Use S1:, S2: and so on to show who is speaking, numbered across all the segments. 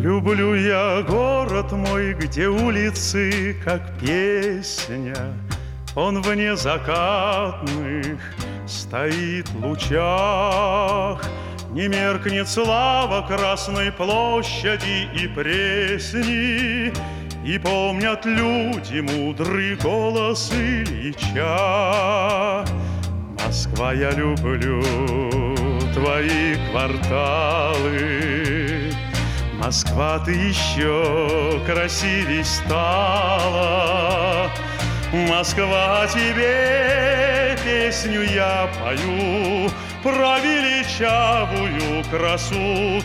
S1: Люблю я город мой, где улицы, как песня. Он в незакатных стоит лучах. Не меркнет слава Красной площади и Пресни, и помнят люди мудрый голос Ильича. Москва, я люблю твои кварталы. Москва, ты еще красивей стала. Москва, тебе песню я пою про величавую красу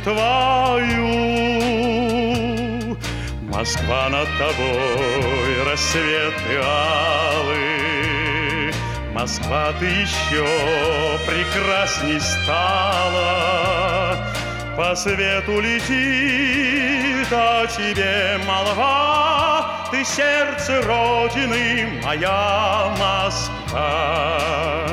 S1: твою. Москва, над тобой рассветы алые. Москва, ты еще прекрасней стала. По свету летит о тебе молва, ты сердце Родины, моя Москва.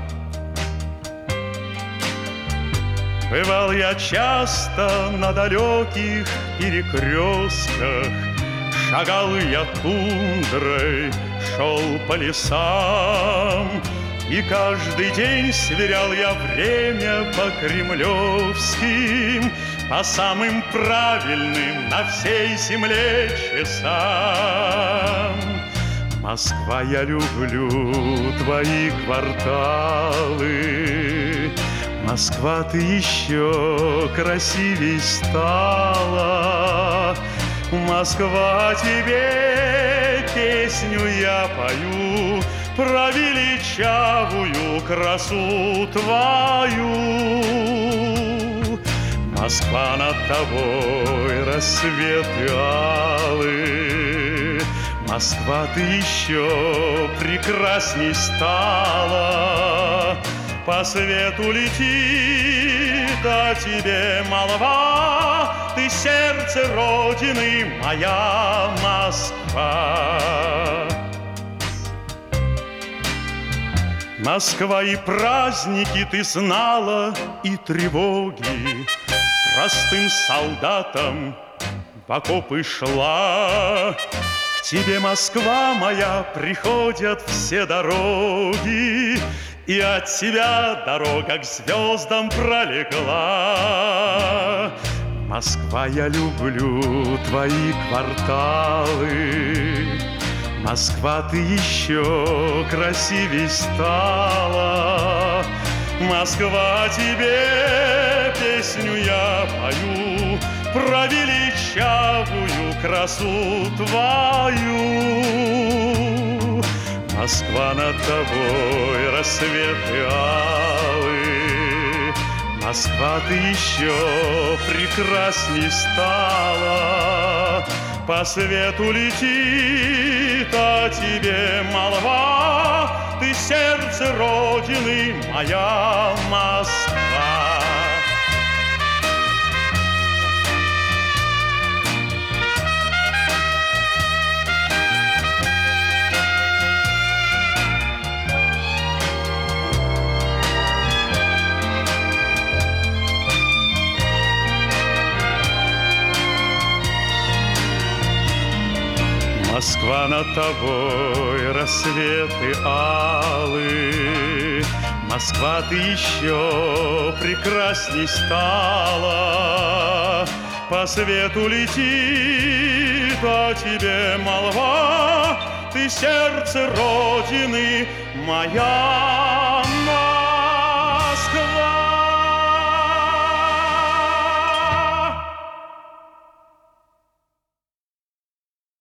S1: Бывал я часто на далеких перекрестках, шагал я тундрой, шел по лесам, и каждый день сверял я время по кремлевским, по самым правильным на всей земле часам. Москва, я люблю твои кварталы. Москва, ты еще красивей стала. Москва, тебе песню я пою про величавую красу твою. Москва, над тобой рассветы алые. Москва, ты еще прекрасней стала. По свету летит о тебе молва, ты сердце Родины, моя Москва. Москва, и праздники ты знала, и тревоги. Простым солдатам в окопы шла. К тебе, Москва моя, приходят все дороги, и от тебя дорога к звездам пролегла. Москва, я люблю твои кварталы. Москва, ты еще красивей стала. Москва, тебе песню я пою про величавую красу твою. Москва, над тобой рассветы алые. Москва, ты еще прекрасней стала. По свету летит о тебе молва, ты сердце Родины, моя Москва. Москва, над тобой рассветы алые. Москва, ты еще прекрасней стала. По свету летит о тебе молва, ты сердце Родины, моя